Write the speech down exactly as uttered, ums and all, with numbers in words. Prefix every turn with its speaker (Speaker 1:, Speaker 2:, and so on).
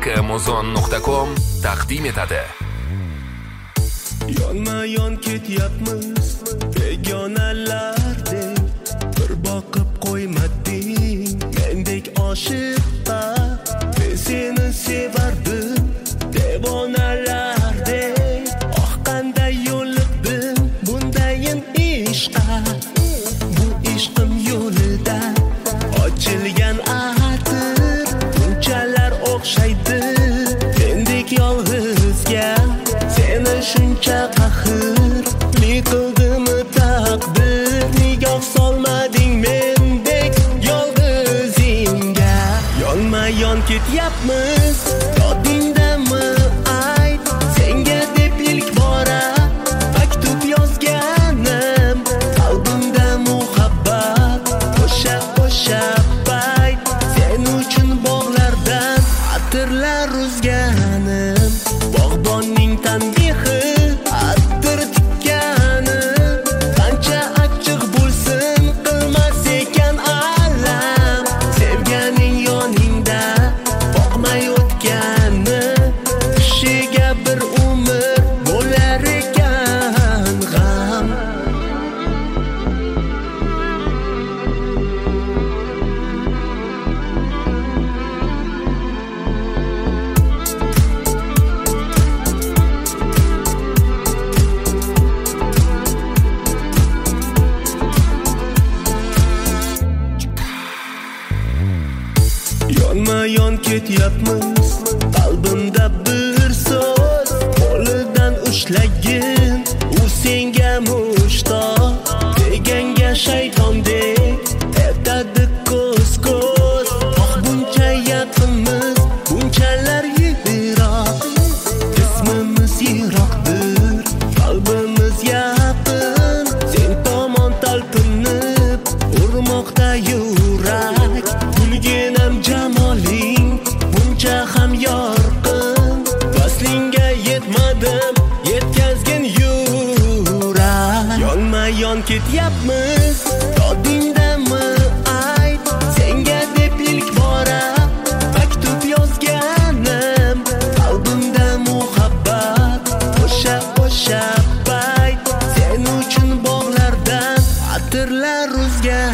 Speaker 1: muzon nuqta com taqdim etadi.
Speaker 2: Yonma yon ketyapmiz begonalardek, bir boqib qo'ymading mendek oshiqqa. Men seni sevardim devonalardek, oh qanday yo'liqdim bundayin ishqa. Bu ishqim yo'lida ochilgan atir, bunchalar o'xshaydi mendek yolg'izga. Seni shuncha qahrli qildimi taqdir, nigoh solmading mendek yolg'izingga. Yonma yon ketyapmiz, yodingdami ayt, senga deb ilk bora maktub yozganim, qalbimda muhabbat o'sha o'sha payt, sen uchun bog'lardan atirlar uzganim. Bog'bonning tanbehi attir tikkani, qancha achchiq bo'lsin qilmas ekan alam. Sevganing yoningda boqmay o'tgani, kishiga bir umr bo'lar ekan g'am. Yonma yon ketyapmiz, qalbimda bir so'z, qo'lidan ushlagin, u senga mushtoq. Deganga shaytondek etadi ko'z ko'z, oh buncha yaqinmiz, bunchalar yiroq. Ismimiz yiroqdir, qalbimiz yaqin, sen tomon talpinib urmoqda yurak. Kulginam jamoling buncha ham yorqin, vaslingga yetmadim yetkazgin yurak. Yonma yon ketyapmiz, yodingdami ayt, senga deb ilk bora maktub yozganim, qalbimda muhabbat o'sha o'sha payt, sen uchun bog'lardan atirlar uzgan.